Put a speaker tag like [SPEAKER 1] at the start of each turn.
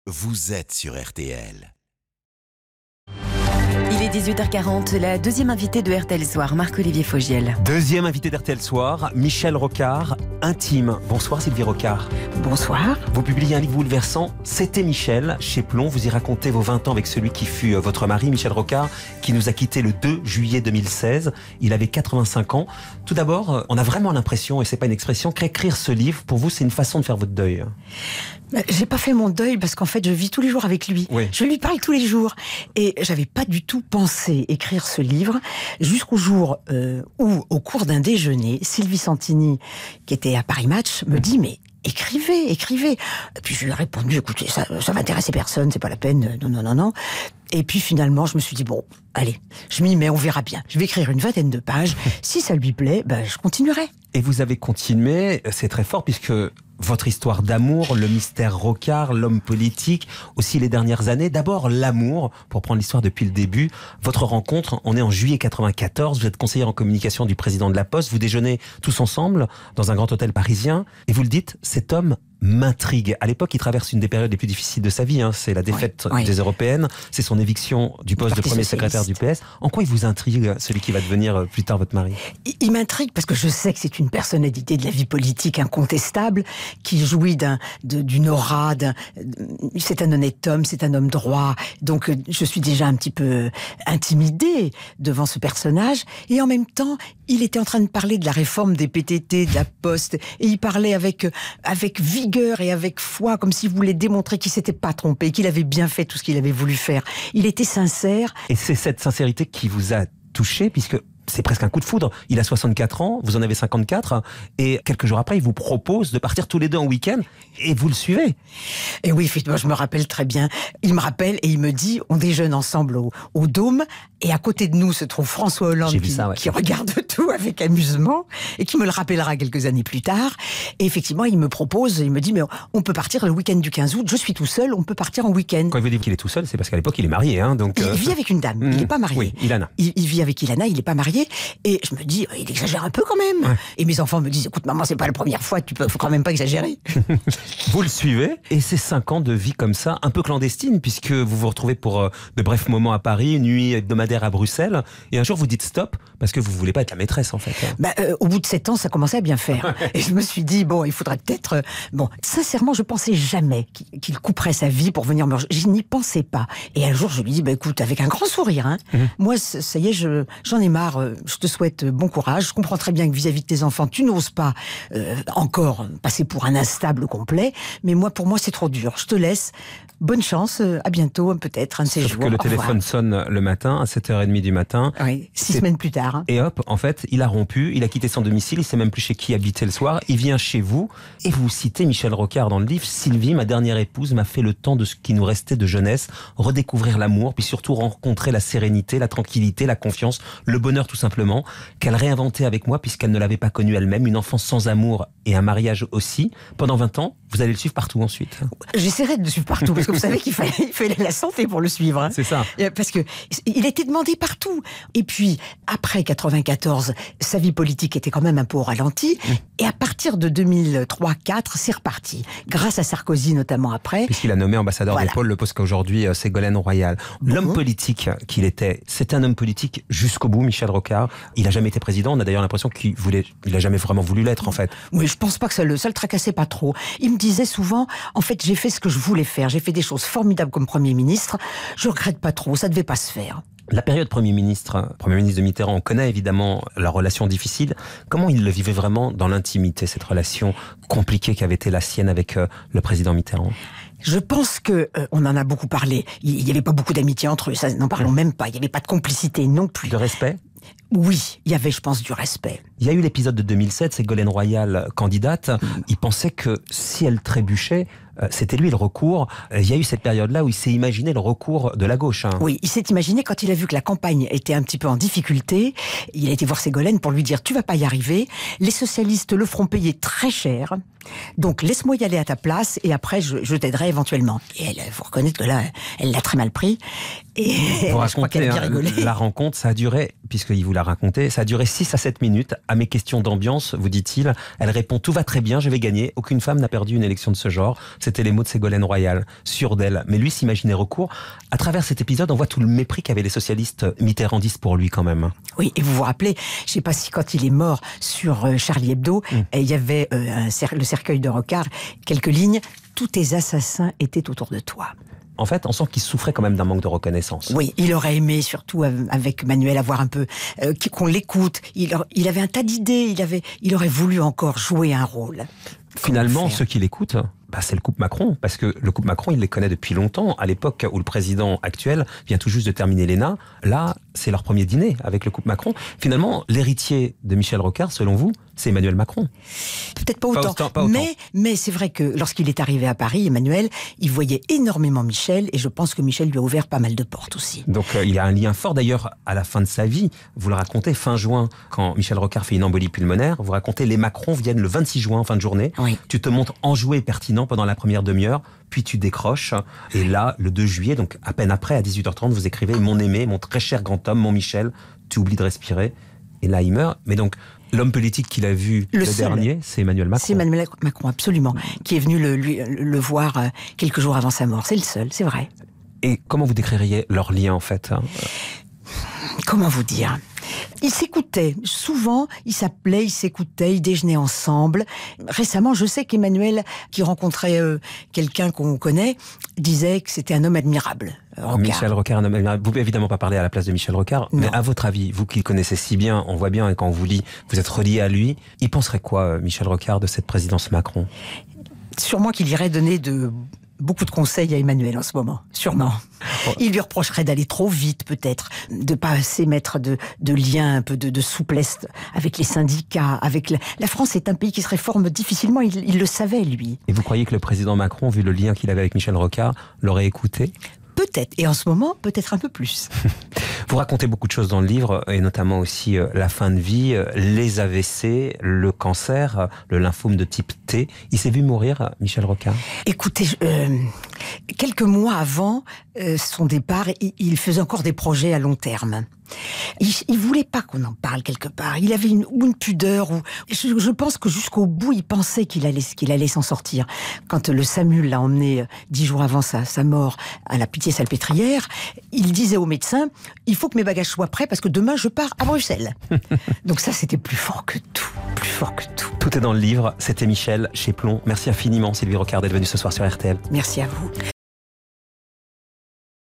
[SPEAKER 1] vous êtes sur RTL.
[SPEAKER 2] Il est 18h40, la deuxième invitée de RTL Soir, Marc-Olivier Fogiel.
[SPEAKER 3] Deuxième invité d'RTL Soir, Michel Rocard, Intime. Bonsoir Sylvie Rocard.
[SPEAKER 2] Bonsoir.
[SPEAKER 3] Vous publiez un livre bouleversant, C'était Michel, chez Plon. Vous y racontez vos 20 ans avec celui qui fut votre mari, Michel Rocard, qui nous a quittés le 2 juillet 2016. Il avait 85 ans. Tout d'abord, on a vraiment l'impression, et c'est pas une expression, qu'écrire ce livre, pour vous, c'est une façon de faire votre deuil.
[SPEAKER 4] J'ai pas fait mon deuil parce qu'en fait je vis tous les jours avec lui.
[SPEAKER 3] Oui.
[SPEAKER 4] Je lui parle tous les jours et j'avais pas du tout pensé écrire ce livre jusqu'au jour où, au cours d'un déjeuner, Sylvie Santini, qui était à Paris Match, me dit mais écrivez. Et puis je lui ai répondu écoutez ça m'intéressait personne, c'est pas la peine, non. Et puis finalement je me suis dit bon allez, je m'y mets, on verra bien. Je vais écrire une 20aine de pages. Si ça lui plaît, je continuerai.
[SPEAKER 3] Et vous avez continué, c'est très fort puisque votre histoire d'amour, le mystère Rocard, l'homme politique, aussi les dernières années. D'abord, l'amour, pour prendre l'histoire depuis le début. Votre rencontre, on est en juillet 94. Vous êtes conseillère en communication du président de la Poste. Vous déjeunez tous ensemble dans un grand hôtel parisien. Et vous le dites, cet homme m'intrigue. À l'époque, il traverse une des périodes les plus difficiles de sa vie. C'est la défaite des Européennes. C'est son éviction du poste de premier secrétaire du PS. En quoi il vous intrigue, celui qui va devenir plus tard votre mari ?
[SPEAKER 4] Il m'intrigue parce que je sais que c'est une personnalité de la vie politique incontestable, qui jouit d'une aura, c'est un honnête homme, c'est un homme droit. Donc je suis déjà un petit peu intimidée devant ce personnage. Et en même temps, il était en train de parler de la réforme des PTT, de la Poste, et il parlait avec vigueur et avec foi, comme s'il voulait démontrer qu'il s'était pas trompé, qu'il avait bien fait tout ce qu'il avait voulu faire. Il était sincère.
[SPEAKER 3] Et c'est cette sincérité qui vous a touché, puisque c'est presque un coup de foudre. Il a 64 ans, vous en avez 54, et quelques jours après, il vous propose de partir tous les deux en week-end, et vous le suivez.
[SPEAKER 4] Et oui, effectivement, je me rappelle très bien. Il me rappelle et il me dit, on déjeune ensemble au Dôme, et à côté de nous se trouve François Hollande qui regarde tout avec amusement, et qui me le rappellera quelques années plus tard. Et effectivement, il me propose, il me dit, mais on peut partir le week-end du 15 août, je suis tout seul, on peut partir en week-end.
[SPEAKER 3] Quand il vous dit qu'il est tout seul, c'est parce qu'à l'époque, il est marié. Donc,
[SPEAKER 4] il vit avec une dame, il n'est pas marié.
[SPEAKER 3] Oui, Ilana.
[SPEAKER 4] Il vit avec Ilana, il n'est pas marié. Et je me dis, il exagère un peu quand même. Ouais. Et mes enfants me disent, écoute maman, c'est pas la première fois, faut quand même pas exagérer.
[SPEAKER 3] Vous le suivez, et c'est 5 ans de vie comme ça, un peu clandestine, puisque vous vous retrouvez pour de brefs moments à Paris, une nuit hebdomadaire à Bruxelles, et un jour vous dites stop, parce que vous voulez pas être la maîtresse en fait.
[SPEAKER 4] Au bout de 7 ans, ça commençait à bien faire. Et je me suis dit, il faudrait peut-être... sincèrement, je pensais jamais qu'il couperait sa vie pour venir me... Je n'y pensais pas. Et un jour, je lui dis, écoute, avec un grand sourire, moi, ça y est, j'en ai marre, je te souhaite bon courage. Je comprends très bien que vis-à-vis de tes enfants, tu n'oses pas encore passer pour un instable complet. Mais pour moi, c'est trop dur. Je te laisse. Bonne chance. À bientôt, peut-être, un de ces jours.
[SPEAKER 3] Sauf que le téléphone sonne le matin, à 7h30 du matin.
[SPEAKER 4] Oui, 6 semaines plus tard.
[SPEAKER 3] Et hop, en fait, il a rompu, il a quitté son domicile, il sait même plus chez qui habiter le soir. Il vient chez vous, et vous citez Michel Rocard dans le livre. Sylvie, ma dernière épouse, m'a fait le temps de ce qui nous restait de jeunesse, redécouvrir l'amour, puis surtout rencontrer la sérénité, la tranquillité, la confiance, le bonheur tout simplement, qu'elle réinventait avec moi puisqu'elle ne l'avait pas connu elle-même, une enfance sans amour et un mariage aussi. Pendant 20 ans, vous allez le suivre partout ensuite.
[SPEAKER 4] J'essaierai de le suivre partout, parce que vous savez qu'il fallait la santé pour le suivre.
[SPEAKER 3] C'est ça.
[SPEAKER 4] Parce que il était demandé partout. Et puis, après 94, sa vie politique était quand même un peu au ralenti. Et à partir de 2003-2004, c'est reparti. Grâce à Sarkozy, notamment après.
[SPEAKER 3] Puisqu'il a nommé ambassadeur d'épaule, le poste qu'aujourd'hui Ségolène Royal. L'homme politique qu'il était, c'est un homme politique jusqu'au bout, Michel Rocard. Il n'a jamais été président. On a d'ailleurs l'impression qu'il n'a jamais vraiment voulu l'être, en fait.
[SPEAKER 4] Oui, je pense pas que ça le tracassait pas trop. Il me disait souvent, en fait, j'ai fait ce que je voulais faire. J'ai fait des choses formidables comme Premier ministre. Je regrette pas trop. Ça devait pas se faire.
[SPEAKER 3] La période Premier ministre de Mitterrand, on connaît évidemment la relation difficile. Comment il le vivait vraiment dans l'intimité, cette relation compliquée qu'avait été la sienne avec le président Mitterrand ?
[SPEAKER 4] Je pense que on en a beaucoup parlé. Il n'y avait pas beaucoup d'amitié entre eux, ça n'en parlons même pas. Il n'y avait pas de complicité non plus.
[SPEAKER 3] De respect ?
[SPEAKER 4] Oui, il y avait, je pense, du respect.
[SPEAKER 3] Il y a eu l'épisode de 2007, Ségolène Royal candidate. Il pensait que si elle trébuchait, c'était lui le recours. Il y a eu cette période-là où il s'est imaginé le recours de la gauche.
[SPEAKER 4] Oui, il s'est imaginé quand il a vu que la campagne était un petit peu en difficulté. Il a été voir Ségolène pour lui dire « Tu vas pas y arriver. Les socialistes le feront payer très cher. Donc laisse-moi y aller à ta place et après je t'aiderai éventuellement. » Et elle, faut reconnaître que là, elle l'a très mal pris. Et
[SPEAKER 3] vous
[SPEAKER 4] je crois qu'elle a bien rigolé.
[SPEAKER 3] La rencontre, ça a duré, puisqu'il vous l'a l'a raconté. Ça a duré 6 à 7 minutes. À mes questions d'ambiance, vous dit-il, elle répond « Tout va très bien, je vais gagner. Aucune femme n'a perdu une élection de ce genre. » C'était les mots de Ségolène Royal, sûre d'elle. Mais lui s'imaginait recours. À travers cet épisode, on voit tout le mépris qu'avaient les socialistes mitterrandistes pour lui quand même.
[SPEAKER 4] Oui, et vous vous rappelez, je ne sais pas si quand il est mort sur Charlie Hebdo, il y avait le cercueil de Rocard, quelques lignes « Tous tes assassins étaient autour de toi ».
[SPEAKER 3] En fait, on sent qu'il souffrait quand même d'un manque de reconnaissance.
[SPEAKER 4] Oui, il aurait aimé, surtout avec Manuel, avoir un peu qu'on l'écoute. Il avait un tas d'idées. Il aurait voulu encore jouer un rôle.
[SPEAKER 3] Finalement, ceux qui l'écoutent, c'est le couple Macron, parce que le couple Macron, il les connaît depuis longtemps. À l'époque où le président actuel vient tout juste de terminer l'ENA, là, c'est leur premier dîner avec le couple Macron. Finalement, l'héritier de Michel Rocard, selon vous, c'est Emmanuel Macron.
[SPEAKER 4] Peut-être pas autant. Mais c'est vrai que lorsqu'il est arrivé à Paris, Emmanuel, il voyait énormément Michel, et je pense que Michel lui a ouvert pas mal de portes aussi.
[SPEAKER 3] Donc il y a un lien fort d'ailleurs à la fin de sa vie. Vous le racontez fin juin, quand Michel Rocard fait une embolie pulmonaire, vous racontez les Macron viennent le 26 juin en fin de journée.
[SPEAKER 4] Oui.
[SPEAKER 3] Tu te montres enjoué et pertinent pendant la première demi-heure, puis tu décroches. Et là, le 2 juillet, donc à peine après, à 18h30, vous écrivez « Mon aimé, mon très cher grand homme, mon Michel, tu oublies de respirer ». Et là, il meurt. Mais donc, l'homme politique qu'il a vu le dernier, c'est Emmanuel Macron.
[SPEAKER 4] C'est Emmanuel Macron, absolument, qui est venu le voir quelques jours avant sa mort. C'est le seul, c'est vrai.
[SPEAKER 3] Et comment vous décririez leur lien, en fait?
[SPEAKER 4] Comment vous dire ? Ils s'écoutaient. Souvent, ils s'appelaient, ils s'écoutaient, ils déjeunaient ensemble. Récemment, je sais qu'Emmanuel, qui rencontrait quelqu'un qu'on connaît, disait que c'était un homme admirable. Rocard.
[SPEAKER 3] Michel Rocard, un homme admirable. Vous pouvez évidemment pas parler à la place de Michel Rocard,
[SPEAKER 4] non.
[SPEAKER 3] Mais à votre avis, vous qui le connaissez si bien, on voit bien, et quand on vous lit, vous êtes relié à lui, il penserait quoi, Michel Rocard, de cette présidence Macron?
[SPEAKER 4] Sûrement qu'il irait donner beaucoup de conseils à Emmanuel en ce moment, sûrement. Il lui reprocherait d'aller trop vite, peut-être, de pas assez mettre de liens, un peu de souplesse avec les syndicats, avec la France est un pays qui se réforme difficilement, il le savait, lui.
[SPEAKER 3] Et vous croyez que le président Macron, vu le lien qu'il avait avec Michel Rocard, l'aurait écouté?
[SPEAKER 4] Peut-être, et en ce moment, peut-être un peu plus.
[SPEAKER 3] Vous racontez beaucoup de choses dans le livre, et notamment aussi la fin de vie, les AVC, le cancer, le lymphome de type T. Il s'est vu mourir, Michel Rocard?
[SPEAKER 4] Écoutez, quelques mois avant son départ, il faisait encore des projets à long terme. Il voulait pas qu'on en parle quelque part. Il avait une pudeur. Je pense que jusqu'au bout, il pensait qu'il allait s'en sortir. Quand le SAMU l'a emmené 10 jours avant sa mort à la Pitié-Salpêtrière, il disait au médecin « Il faut que mes bagages soient prêts parce que demain, je pars à Bruxelles. » Donc ça, c'était plus fort que tout. Plus fort que tout.
[SPEAKER 3] Tout est dans le livre. C'était Michel chez Plon. Merci infiniment, Sylvie Rocard, d'être venue ce soir sur RTL.
[SPEAKER 4] Merci à vous.